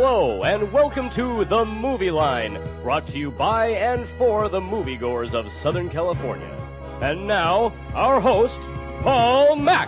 Hello, and welcome to The Movie Line, brought to you by and for the moviegoers of Southern California. And now, our host, Paul Mack.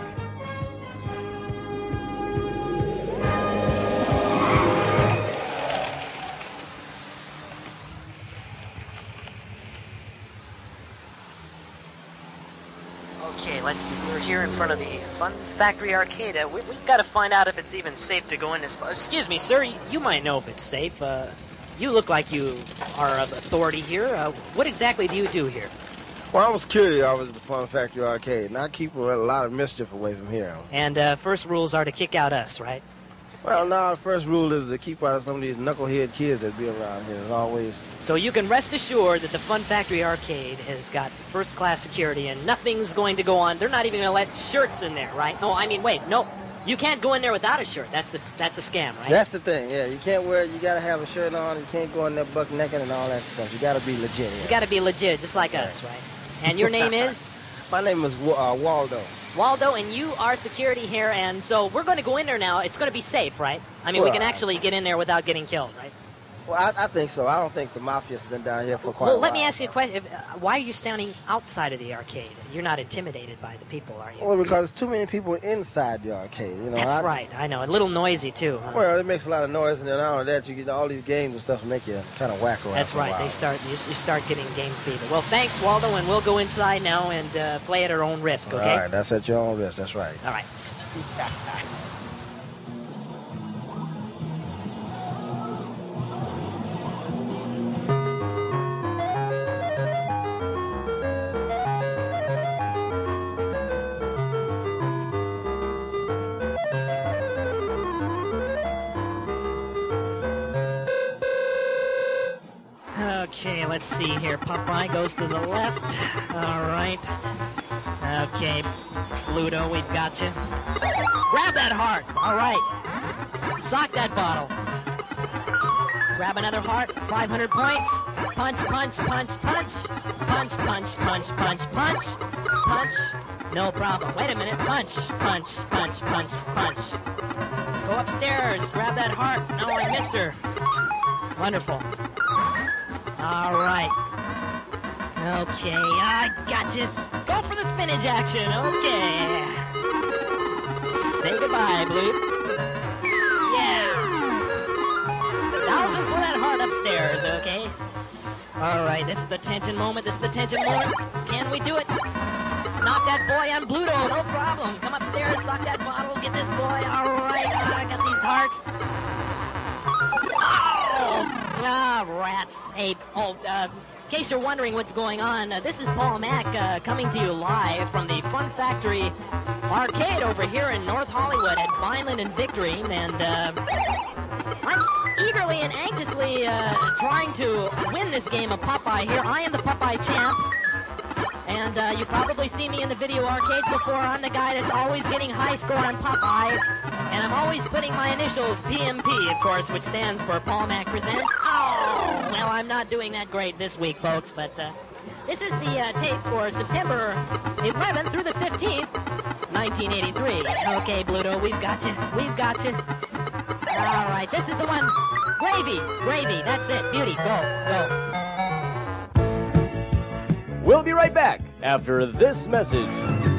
Okay, let's see. We're here in front of the Fun Factory Arcade. We've got to find out if it's even safe to go in this. Excuse me, sir. You might know if it's safe. You look like you are of authority here. What exactly do you do here? Well, I'm a security officer at the Fun Factory Arcade, and I keep a lot of mischief away from here. And first rules are to kick out us, right? Well, no, the first rule is to keep out some of these knucklehead kids that be around here, as always. So you can rest assured that the Fun Factory Arcade has got first-class security, and nothing's going to go on. They're not even going to let shirts in there, right? No, I mean, wait, no. You can't go in there without a shirt. That's a scam, right? That's the thing, yeah. You can't wear it. You got to have a shirt on. You can't go in there buck naked and all that stuff. You got to be legit. Yeah. You got to be legit, just like us, right? And your name is? My name is Waldo. Waldo, and you are security here, and so we're going to go in there now. It's going to be safe, right? I mean, we can actually get in there without getting killed, right? Well, I think so. I don't think the mafia's been down here for quite a while. Well, let me ask you a question. Why are you standing outside of the arcade? You're not intimidated by the people, are you? Well, because there's too many people inside the arcade. You know, That's right. I know. A little noisy, too. Huh? Well, it makes a lot of noise, and then out of that, you get all these games and stuff make you kind of whack around. That's right. You start getting game fever. Well, thanks, Waldo, and we'll go inside now and play at our own risk, okay? All right. That's at your own risk. That's right. All right. Okay, let's see here. Popeye goes to the left. All right. Okay, Pluto, we've got you. Grab that heart. All right. Sock that bottle. Grab another heart. 500 points. Punch, punch, punch, punch. Punch, punch, punch, punch, punch. Punch. No problem. Wait a minute. Punch, punch, punch, punch, punch. Go upstairs. Grab that heart. No, I missed her. Wonderful. All right. Okay, I got you. Go for the spinach action. Okay. Say goodbye, Blue. Yeah. 1,000 for that heart upstairs, okay? All right, this is the tension moment. Can we do it? Knock that boy on Bluto. No problem. Come upstairs, sock that bottle, get this boy. All right, I got these hearts. Rats. Hey, in case you're wondering what's going on, this is Paul Mack coming to you live from the Fun Factory Arcade over here in North Hollywood at Vineland and Victory, and I'm eagerly and anxiously trying to win this game of Popeye here. I am the Popeye champ, and you probably see me in the video arcades before. I'm the guy that's always getting high score on Popeye, and I'm always putting my initials PMP, of course, which stands for Paul Mack Presents. Oh, well, I'm not doing that great this week, folks, but this is the tape for September 11th through the 15th, 1983. Okay, Bluto, we've got you. All right, this is the one. Gravy, that's it. Beauty, go. We'll be right back after this message.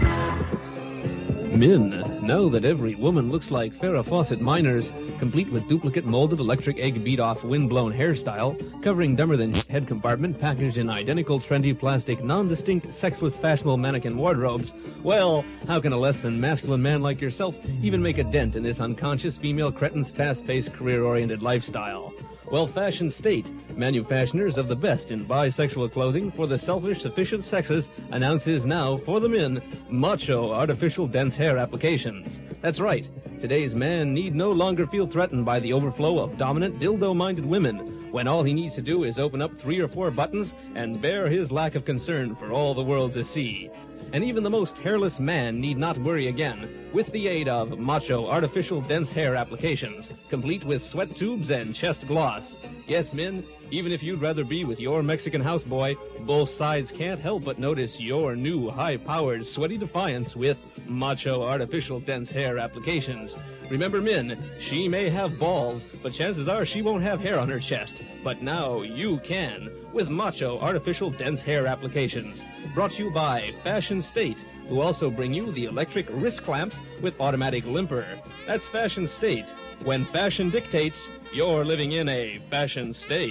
Men, now that every woman looks like Farrah Fawcett Miners, complete with duplicate molded electric egg beat-off wind-blown hairstyle, covering dumber-than head compartment, packaged in identical trendy plastic, non-distinct, sexless, fashionable mannequin wardrobes, well, how can a less-than-masculine man like yourself even make a dent in this unconscious female cretin's fast-paced, career-oriented lifestyle? Well, Fashion State, manufacturers of the best in bisexual clothing for the selfish, sufficient sexes, announces now, for the men, macho artificial dense hair applications. That's right. Today's man need no longer feel threatened by the overflow of dominant, dildo-minded women, when all he needs to do is open up 3 or 4 buttons and bear his lack of concern for all the world to see. And even the most hairless man need not worry again with the aid of macho artificial dense hair applications, complete with sweat tubes and chest gloss. Yes, men, Even if you'd rather be with your Mexican houseboy, both sides can't help but notice your new high-powered sweaty defiance with Macho Artificial Dense Hair applications. Remember, Min, she may have balls, but chances are she won't have hair on her chest. But now you can with Macho Artificial Dense Hair applications. Brought to you by Fashion State, who also bring you the electric wrist clamps with automatic limper. That's Fashion State. When fashion dictates, you're living in a fashion state.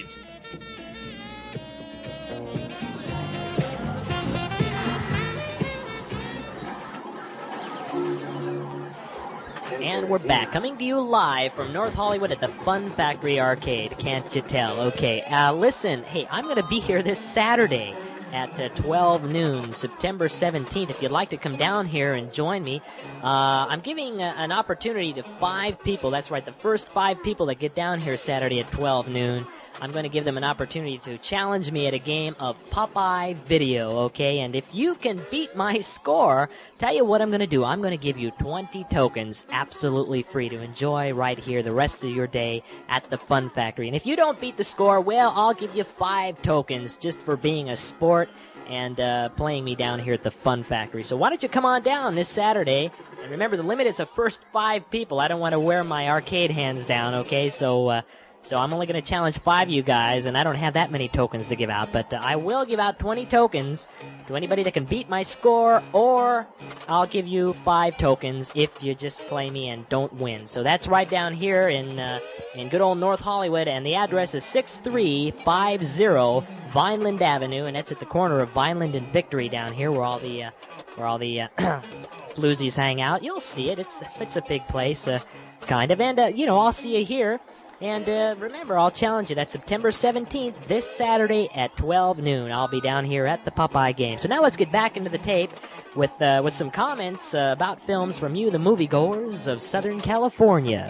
And we're back, coming to you live from North Hollywood at the Fun Factory Arcade. Can't you tell? Okay, listen, hey, I'm going to be here this Saturday at 12 noon, September 17th. If you'd like to come down here and join me, I'm giving an opportunity to 5 people. That's right, the first 5 people that get down here Saturday at 12 noon, I'm going to give them an opportunity to challenge me at a game of Popeye Video, okay? And if you can beat my score, tell you what I'm going to do. I'm going to give you 20 tokens absolutely free to enjoy right here the rest of your day at the Fun Factory. And if you don't beat the score, well, I'll give you 5 tokens just for being a sport and playing me down here at the Fun Factory. So why don't you come on down this Saturday? And remember, the limit is the first 5 people. I don't want to wear my arcade hands down, okay? So I'm only going to challenge 5 of you guys, and I don't have that many tokens to give out. But I will give out 20 tokens to anybody that can beat my score, or I'll give you 5 tokens if you just play me and don't win. So that's right down here in good old North Hollywood, and the address is 6350 Vineland Avenue, and that's at the corner of Vineland and Victory down here, where all the floozies hang out. You'll see it. It's a big place, kind of, and I'll see you here. And remember, I'll challenge you. That's September 17th, this Saturday at 12 noon. I'll be down here at the Popeye game. So now let's get back into the tape with some comments about films from you, the moviegoers of Southern California.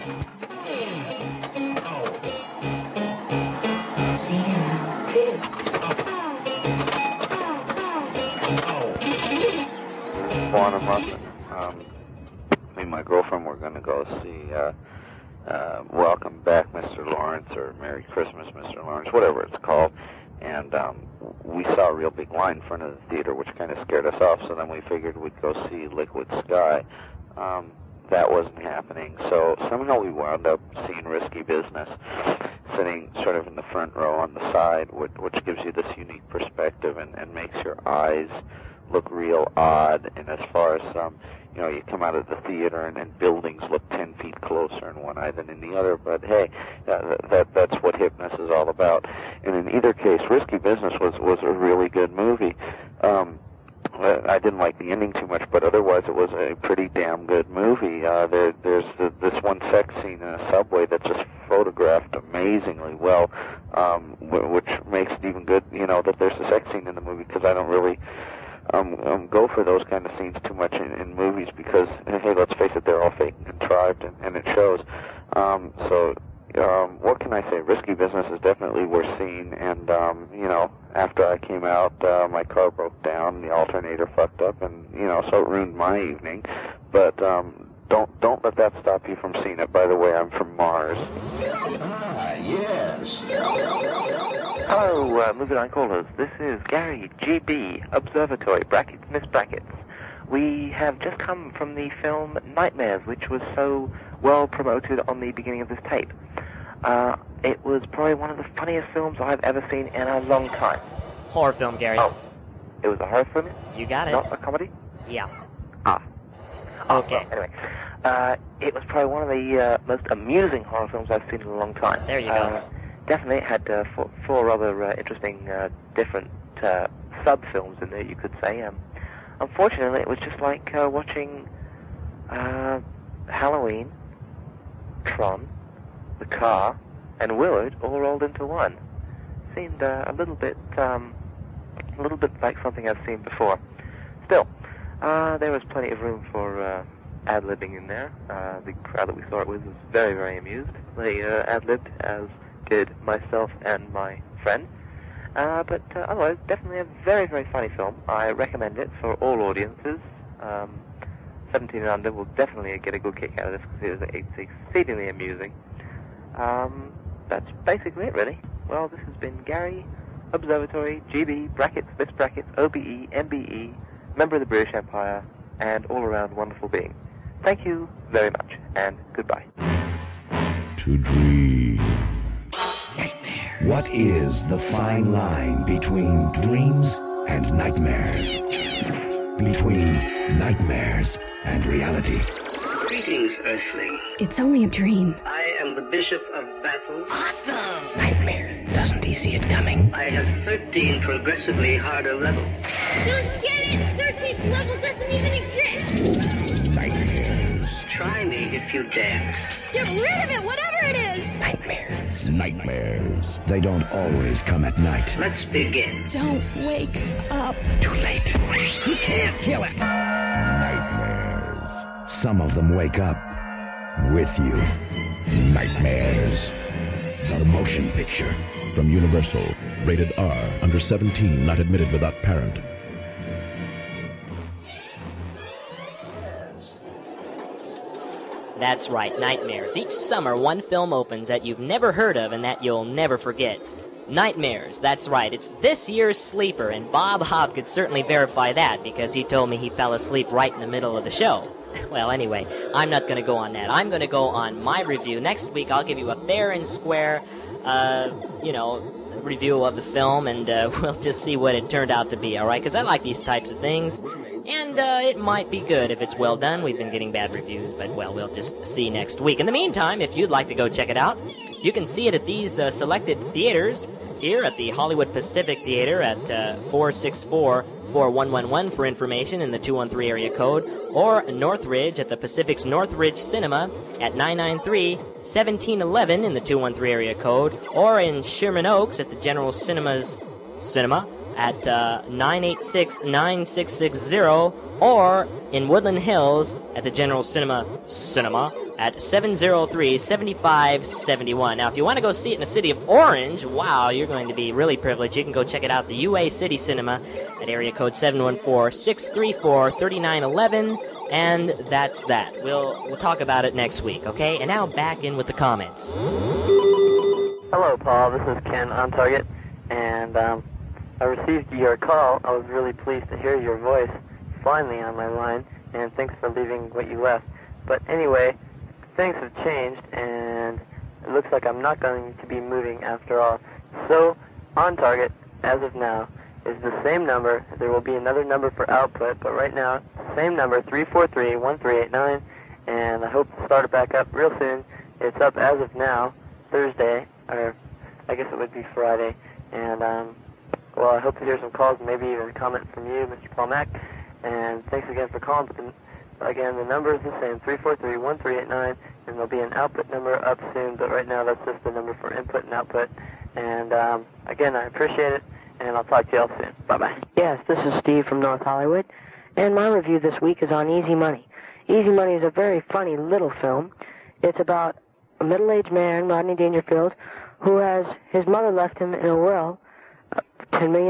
Warner Muffin. Me and my girlfriend were going to go see Welcome Back, Mr. Lawrence, or Merry Christmas, Mr. Lawrence, whatever it's called. And we saw a real big line in front of the theater, which kind of scared us off, so then we figured we'd go see Liquid Sky. That wasn't happening, so somehow we wound up seeing Risky Business, sitting sort of in the front row on the side, which gives you this unique perspective and makes your eyes look real odd. And as far as you come out of the theater and buildings look 10 feet closer in one eye than in the other. But hey, that's what Hypnus is all about. And in either case, Risky Business was a really good movie. I didn't like the ending too much, but otherwise it was a pretty damn good movie. There's this one sex scene in a subway that's just photographed amazingly well, which makes it even good, that there's a sex scene in the movie, because I don't really go for those kind of scenes too much in movies, because, hey, let's face it, they're all fake and contrived, and it shows. What can I say? Risky Business is definitely worth seeing, and, after I came out, my car broke down, the alternator fucked up, and, so it ruined my evening. But don't let that stop you from seeing it. By the way, I'm from Mars. Ah, yes. Hello, Movie Line callers. This is Gary, GB, Observatory, brackets, miss brackets. We have just come from the film Nightmares, which was so well promoted on the beginning of this tape. It was probably one of the funniest films I've ever seen in a long time. Horror film, Gary. Oh, it was a horror film? You got it. Not a comedy? Yeah. Okay. Well, anyway, it was probably one of the most amusing horror films I've seen in a long time. There you go. Definitely, it had four rather interesting different sub-films in there, you could say. Unfortunately, it was just like watching Halloween, Tron, The Car, and Willard all rolled into one. Seemed a little bit like something I've seen before. Still, there was plenty of room for ad-libbing in there. The crowd that we saw it with was very, very amused. They ad-libbed, as did myself and my friend. But otherwise, definitely a very, very funny film. I recommend it for all audiences. 17 and under will definitely get a good kick out of this, because it's exceedingly amusing. That's basically it, really. Well, this has been Gary, Observatory, GB, brackets, Miss Brackets, OBE, MBE, member of the British Empire, and all-around wonderful being. Thank you very much, and goodbye. To dream. What is the fine line between dreams and nightmares? Between nightmares and reality? Greetings, Earthling. It's only a dream. I am the Bishop of Battle. Awesome! Nightmare. Doesn't he see it coming? I have 13 progressively harder levels. Don't get it! 13th level doesn't even exist! Nightmares. Try me if you dare. Get rid of it, whatever it is! Nightmares. Nightmares. They don't always come at night. Let's begin. Don't wake up. Too late. You can't kill it. Nightmares. Some of them wake up with you. Nightmares. The motion picture. From Universal. Rated R. Under 17. Not admitted without parent. That's right, Nightmares. Each summer, one film opens that you've never heard of and that you'll never forget. Nightmares, that's right. It's this year's sleeper, and Bob Hobb could certainly verify that because he told me he fell asleep right in the middle of the show. Well, anyway, I'm not going to go on that. I'm going to go on my review. Next week, I'll give you a fair and square, review of the film, and we'll just see what it turned out to be, all right? Because I like these types of things, and it might be good if it's well done. We've been getting bad reviews, but, well, we'll just see next week. In the meantime, if you'd like to go check it out, you can see it at these selected theaters here at the Hollywood Pacific Theater at 464-4111 for information in the 213 area code, or Northridge at the Pacific's Northridge Cinema at 993-1711 in the 213 area code, or in Sherman Oaks at the General Cinema at 986-9660, or in Woodland Hills at the General Cinema at 703-7571. Now, if you want to go see it in the city of Orange, wow, you're going to be really privileged. You can go check it out at the UA City Cinema at area code 714-634-3911, and that's that. We'll talk about it next week, okay? And now back in with the comments. Hello, Paul. This is Ken on Target, and I received your call. I was really pleased to hear your voice finally on my line, and thanks for leaving what you left. But anyway, things have changed, and it looks like I'm not going to be moving after all. So, On Target, as of now, is the same number. There will be another number for output, but right now, same number, 343-1389, and I hope to start it back up real soon. It's up as of now, Thursday, or I guess it would be Friday, and well, I hope to hear some calls, maybe even a comment from you, Mr. Paul Mack, and thanks again for calling. But again, the number is the same, 343-1389, and there'll be an output number up soon, but right now that's just the number for input and output. And again, I appreciate it, and I'll talk to you all soon. Bye-bye. Yes, this is Steve from North Hollywood, and my review this week is on Easy Money. Easy Money is a very funny little film. It's about a middle-aged man, Rodney Dangerfield, who has his mother left him in a will, $10 million,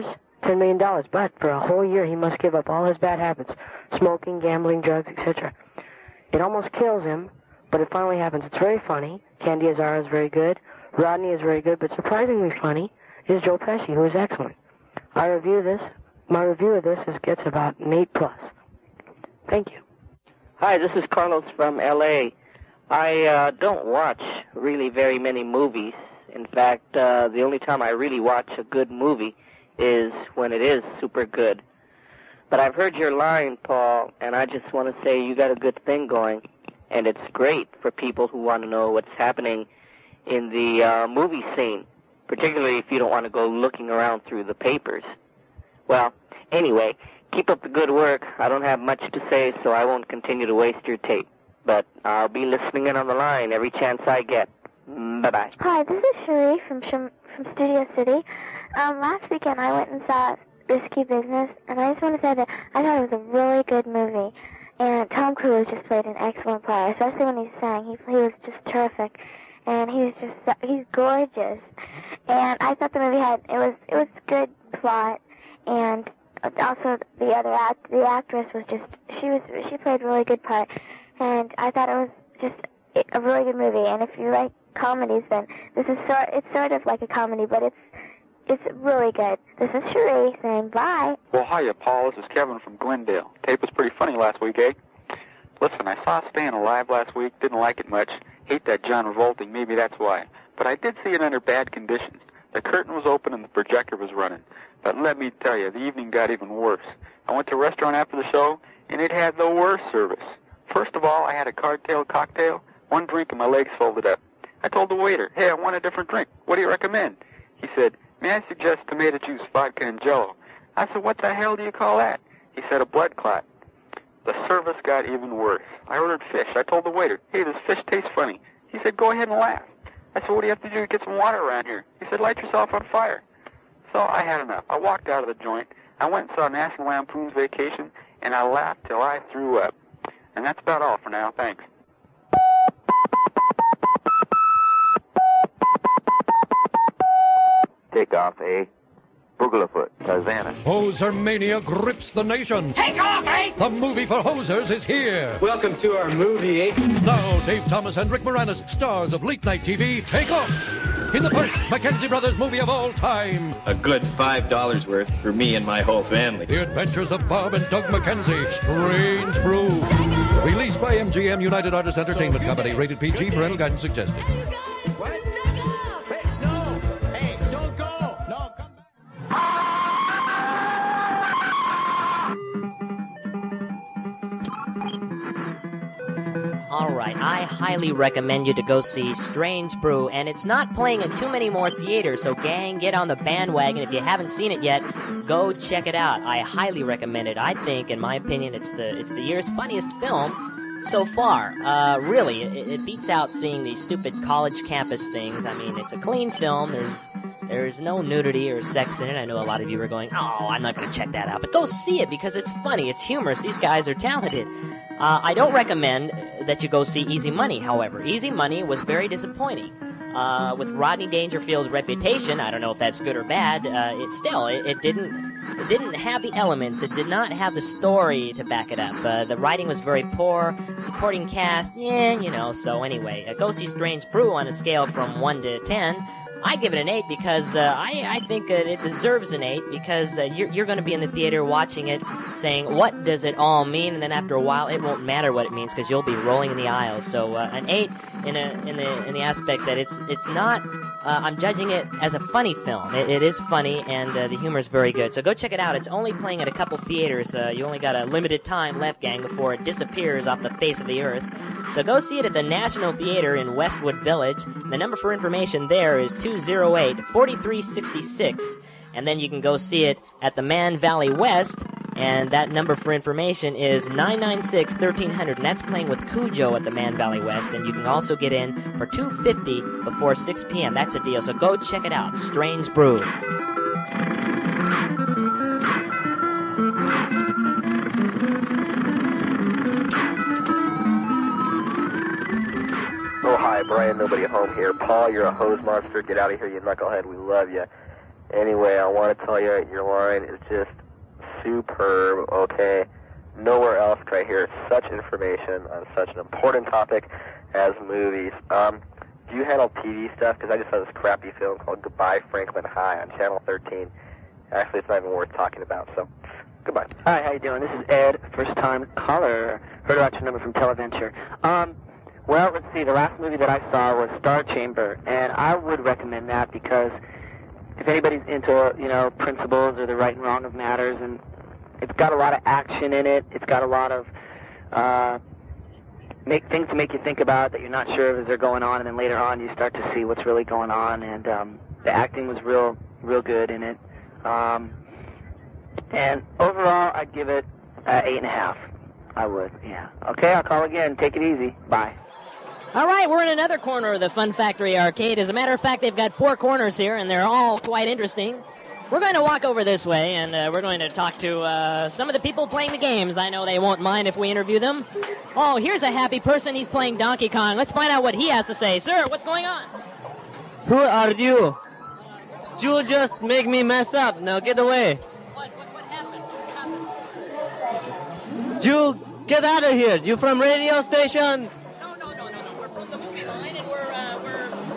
but for a whole year he must give up all his bad habits, smoking, gambling, drugs, etc. It almost kills him, but it finally happens. It's very funny. Candy Azara is very good. Rodney is very good, but surprisingly funny is Joe Pesci, who is excellent. My review of this gets about an 8+. Thank you. Hi, this is Carlos from L.A. I don't watch really very many movies. In fact, the only time I really watch a good movie is when it is super good. But I've heard your line, Paul, and I just want to say you got a good thing going, and it's great for people who want to know what's happening in the movie scene, particularly if you don't want to go looking around through the papers. Well, anyway, keep up the good work. I don't have much to say, so I won't continue to waste your tape. But I'll be listening in on the line every chance I get. Bye-bye. Hi, this is Cherie from Studio City. Last weekend I went and saw Risky Business, and I just want to say that I thought it was a really good movie. And Tom Cruise just played an excellent part, especially when he sang. He was just terrific. And he's gorgeous. And I thought the movie it was good plot, and also the actress was she played a really good part. And I thought it was just a really good movie. And if you like comedies, then this is it's sort of like a comedy, but it's really good. This is Cherie saying bye. Well, hiya, Paul. This is Kevin from Glendale. Tape was pretty funny last week, eh? Listen, I saw Staying Alive last week. Didn't like it much. Hate that John Revolting. Maybe that's why. But I did see it under bad conditions. The curtain was open and the projector was running. But let me tell you, the evening got even worse. I went to a restaurant after the show, and it had the worst service. First of all, I had a cardtail cocktail, one drink, and my legs folded up. I told the waiter, hey, I want a different drink. What do you recommend? He said, may I suggest tomato juice, vodka, and Jell-O? I said, what the hell do you call that? He said, a blood clot. The service got even worse. I ordered fish. I told the waiter, hey, this fish tastes funny. He said, go ahead and laugh. I said, what do you have to do to get some water around here? He said, light yourself on fire. So I had enough. I walked out of the joint. I went and saw National Lampoon's Vacation, and I laughed till I threw up. And that's about all for now. Thanks. Take off, eh? Booglefoot, Tarzana. Hoser Mania grips the nation. Take off, eh? The movie for hosers is here. Welcome to our movie, eh? Now, Dave Thomas and Rick Moranis, stars of late night TV, take off in the first Mackenzie Brothers movie of all time. A good $5 worth for me and my whole family. The Adventures of Bob and Doug Mackenzie, Strange Brew. Released by MGM United Artists Entertainment Company, rated PG, parental guidance suggested. All right, I highly recommend you to go see Strange Brew, and it's not playing in too many more theaters, so gang, get on the bandwagon. If you haven't seen it yet, go check it out. I highly recommend it. I think, in my opinion, it's the year's funniest film so far. Really, it beats out seeing these stupid college campus things. I mean, it's a clean film. There's no nudity or sex in it. I know a lot of you are going, oh, I'm not going to check that out. But go see it because it's funny. It's humorous. These guys are talented. I don't recommend that you go see Easy Money, however. Easy Money was very disappointing. With Rodney Dangerfield's reputation, I don't know if that's good or bad, it didn't have the elements. It did not have the story to back it up. The writing was very poor. Supporting cast, so anyway. Go see Strange Brew on a scale from 1 to 10. I give it an 8 because I think it deserves an 8 because you're going to be in the theater watching it saying, what does it all mean? And then after a while, it won't matter what it means because you'll be rolling in the aisles. So an 8 in the aspect that it's not, I'm judging it as a funny film. It is funny and the humor is very good. So go check it out. It's only playing at a couple theaters. You only got a limited time left, gang, before it disappears off the face of the earth. So go see it at the National Theater in Westwood Village. The number for information there is 208-4366. And then you can go see it at the Man Valley West. And that number for information is 996-1300. And that's playing with Cujo at the Man Valley West. And you can also get in for $250 before 6 p.m. That's a deal. So go check it out. Strange Brew. Oh, hi, Brian, nobody at home here. Paul, you're a hose monster. Get out of here, you knucklehead. We love you. Anyway, I want to tell you, your line is just superb, okay? Nowhere else could I hear such information on such an important topic as movies. Do you handle TV stuff? Because I just saw this crappy film called Goodbye Franklin High on Channel 13. Actually, it's not even worth talking about, so goodbye. Hi, how you doing? This is Ed, first-time caller. Heard about your number from Televenture. Well, let's see. The last movie that I saw was Star Chamber, and I would recommend that because if anybody's into, principles or the right and wrong of matters, and it's got a lot of action in it. It's got a lot of things to make you think about that you're not sure of as they're going on, and then later on you start to see what's really going on, and the acting was real good in it. And overall, I'd give it 8.5. I would, yeah. Okay, I'll call again. Take it easy. Bye. All right, we're in another corner of the Fun Factory Arcade. As a matter of fact, they've got 4 corners here, and they're all quite interesting. We're going to walk over this way, and we're going to talk to some of the people playing the games. I know they won't mind if we interview them. Oh, here's a happy person. He's playing Donkey Kong. Let's find out what he has to say. Sir, what's going on? Who are you? You just make me mess up. Now get away. What happened? You get out of here. You from radio station? No. We're from the movie line, and we're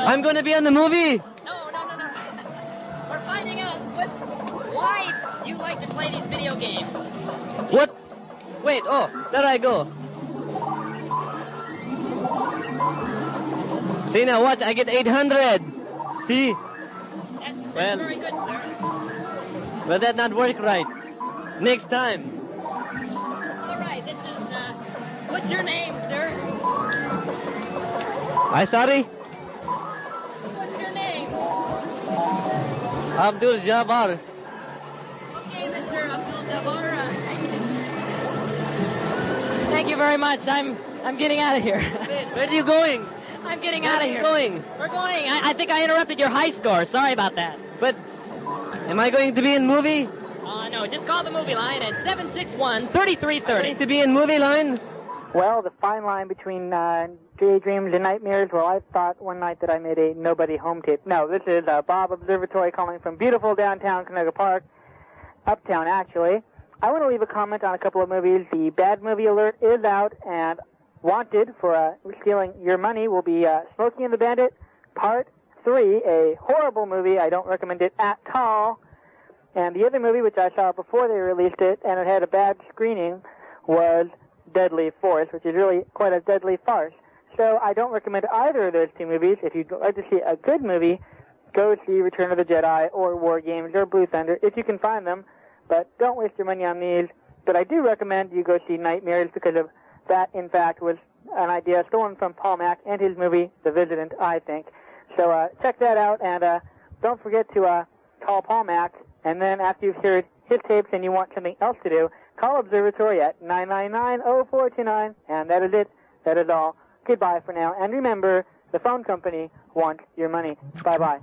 I'm going to be in the movie. No. We're finding out why you like to play these video games. What? Wait, there I go. See, now watch, I get 800. See? That's Well- very good, sir. Well, that not work right. Next time. All right, this is, what's your name, sir? I sorry? What's your name? Abdul Jabbar. Okay, Mr. Abdul-Jabbar. Thank you very much. I'm getting out of here. Where are you going? I'm getting out of here. Where are you going? We're going. I think I interrupted your high score. Sorry about that. But, am I going to be in movie? No, just call the movie line at 761-3330. Going to be in movie line? Well, the fine line between daydreams and nightmares, well, I thought one night that I made a nobody home tape. No, this is Bob Observatory calling from beautiful downtown Canoga Park, uptown actually. I want to leave a comment on a couple of movies. The Bad Movie Alert is out, and wanted for stealing your money will be Smokey and the Bandit Part 3, a horrible movie. I don't recommend it at all. And the other movie, which I saw before they released it, and it had a bad screening, was Deadly Force, which is really quite a deadly farce. So I don't recommend either of those two movies. If you'd like to see a good movie, go see Return of the Jedi or War Games or Blue Thunder, if you can find them. But don't waste your money on these. But I do recommend you go see Nightmares, because of that, in fact, was an idea stolen from Paul Mack and his movie, The Visitant, I think. So check that out, and don't forget to call Paul Mack. And then after you've heard his tapes and you want something else to do, call Observatory at 999-0429. And that is it. That is all. Goodbye for now. And remember, the phone company wants your money. Bye-bye.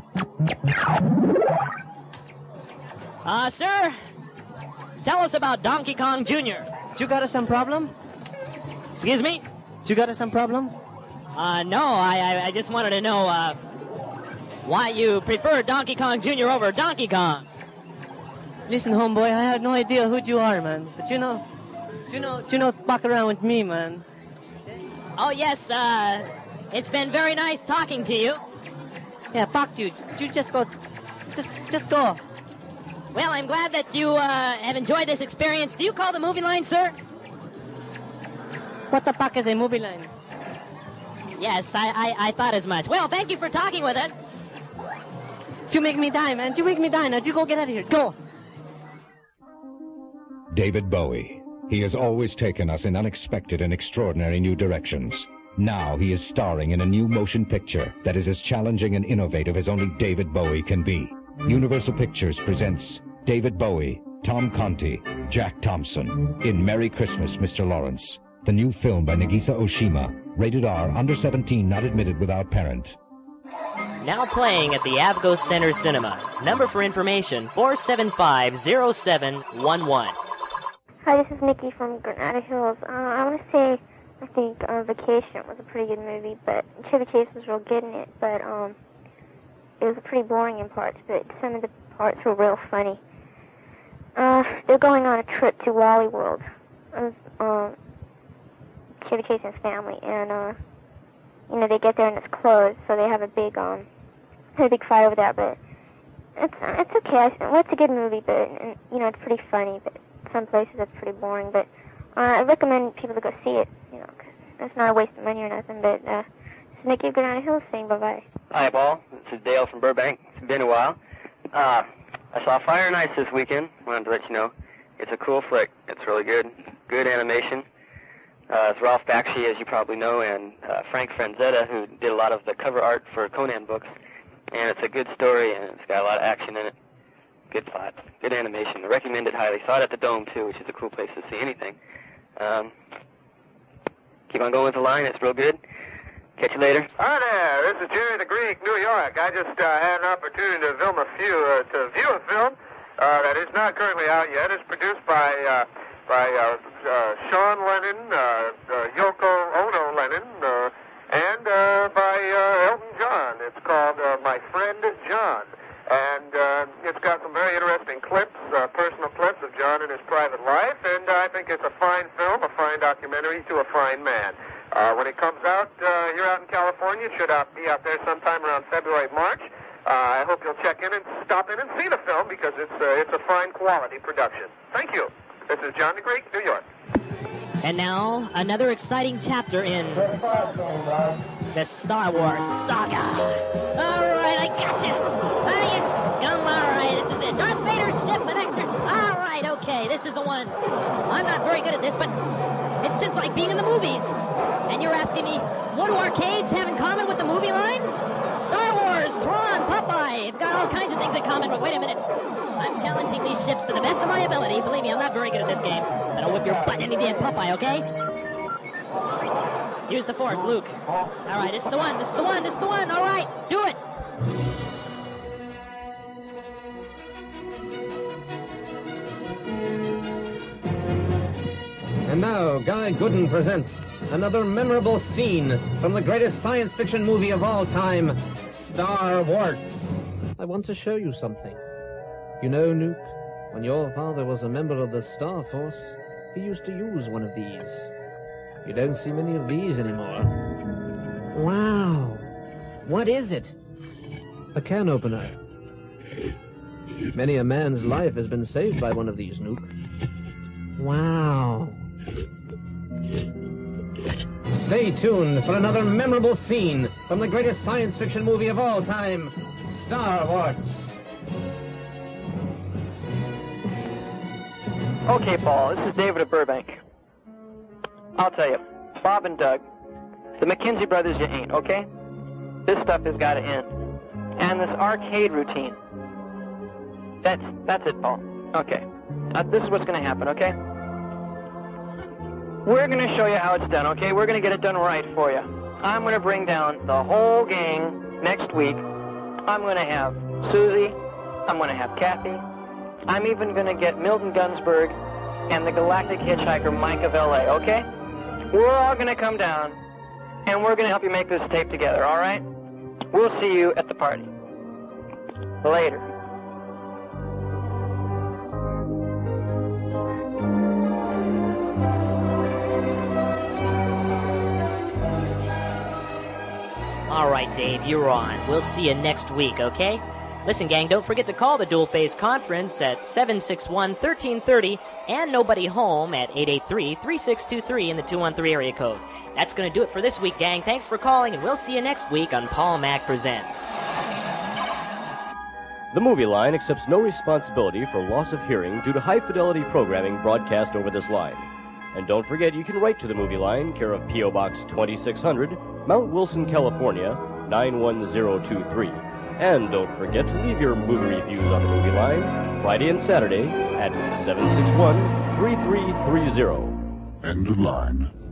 Sir, tell us about Donkey Kong Jr. You got some problem? Excuse me? You got some problem? No, I just wanted to know, why you prefer Donkey Kong Jr. over Donkey Kong. Listen, homeboy, I have no idea who you are, man. But you know, fuck around with me, man. Oh, yes, it's been very nice talking to you. Yeah, fuck you. You just go. Just go. Well, I'm glad that you have enjoyed this experience. Do you call the movie line, sir? What the fuck is a movie line? Yes, I thought as much. Well, thank you for talking with us. You make me die, man. You make me die. Now, you go get out of here. Go. David Bowie. He has always taken us in unexpected and extraordinary new directions. Now he is starring in a new motion picture that is as challenging and innovative as only David Bowie can be. Universal Pictures presents David Bowie, Tom Conti, Jack Thompson in Merry Christmas, Mr. Lawrence. The new film by Nagisa Oshima. Rated R, under 17, not admitted without parent. Now playing at the Avgo Center Cinema. Number for information, 475-0711. Hi, this is Nikki from Granada Hills. I want to say, I think Vacation was a pretty good movie, but Chevy Chase was real good in it, but it was pretty boring in parts, but some of the parts were real funny. They're going on a trip to Wally World, Chevy Chase and his family, and they get there and it's closed, so they have a big fight over that, but it's okay. It's a good movie, but it's pretty funny, but some places it's pretty boring, but I recommend people to go see it, because it's not a waste of money or nothing, but it's Nikki of Granada Hills saying bye-bye. Hi, Paul. This is Dale from Burbank. It's been a while. I saw Fire and Ice this weekend. Wanted to let you know. It's a cool flick. It's really good. Good animation. It's Ralph Bakshi, as you probably know, and Frank Franzetta, who did a lot of the cover art for Conan books. And it's a good story, and it's got a lot of action in it. Good plot. Good animation. I recommend it highly. Saw it at the Dome, too, which is a cool place to see anything. Keep on going with the line. It's real good. Catch you later. Hi there. This is Jerry the Greek, New York. I just had an opportunity to view a film that is not currently out yet. It's produced by Sean Lennon, Yoko Ono Lennon, and by Elton John. It's called My Friend John. And it's got some very interesting clips, personal clips of John and his private life, and I think it's a fine film, a fine documentary to a fine man. When it comes out here out in California, it should be out there sometime around February, March. I hope you'll check in and stop in and see the film because it's a fine quality production. Thank you. This is John the Greek, New York. And now, another exciting chapter in the Star Wars saga. All right, I got you. Ah, you scum. All right, this is it. Darth Vader's ship, an extra... All right, okay, this is the one. I'm not very good at this, but it's just like being in the movies. And you're asking me, what do arcades have in common with the movie line? Star Wars, Tron, Popeye. They've got all kinds of things in common, but wait a minute. I'm challenging these ships to the best of my ability. Believe me, I'm not very good at this game. But I'll whip your butt any day at Popeye, okay? Use the Force, Luke. All right, this is the one, this is the one, this is the one. All right, do it. And now, Guy Gooden presents another memorable scene from the greatest science fiction movie of all time, Star Wars. I want to show you something. You know, Nuke, when your father was a member of the Star Force, he used to use one of these. You don't see many of these anymore. Wow. What is it? A can opener. Many a man's life has been saved by one of these, Nuke. Wow. Stay tuned for another memorable scene from the greatest science fiction movie of all time, Star Wars. Okay, Paul, this is David of Burbank. I'll tell you, Bob and Doug, the McKenzie brothers you ain't, okay? This stuff has got to end. And this arcade routine. That's it, Paul. Okay. This is what's going to happen, okay? We're going to show you how it's done, okay? We're going to get it done right for you. I'm going to bring down the whole gang next week. I'm going to have Susie. I'm going to have Kathy. I'm even going to get Milton Gunsberg and the Galactic Hitchhiker Mike of L.A., okay? We're all going to come down, and we're going to help you make this tape together, all right? We'll see you at the party. Later. All right, Dave, you're on. We'll see you next week, okay? Listen, gang, don't forget to call the Dual Phase Conference at 761-1330 and Nobody Home at 883-3623 in the 213 area code. That's going to do it for this week, gang. Thanks for calling, and we'll see you next week on Paul Mack Presents. The Movie Line accepts no responsibility for loss of hearing due to high-fidelity programming broadcast over this line. And don't forget, you can write to the Movie Line, care of P.O. Box 2600, Mount Wilson, California, 91023. And don't forget to leave your movie reviews on the Movie Line Friday and Saturday at 761-3330. End of line.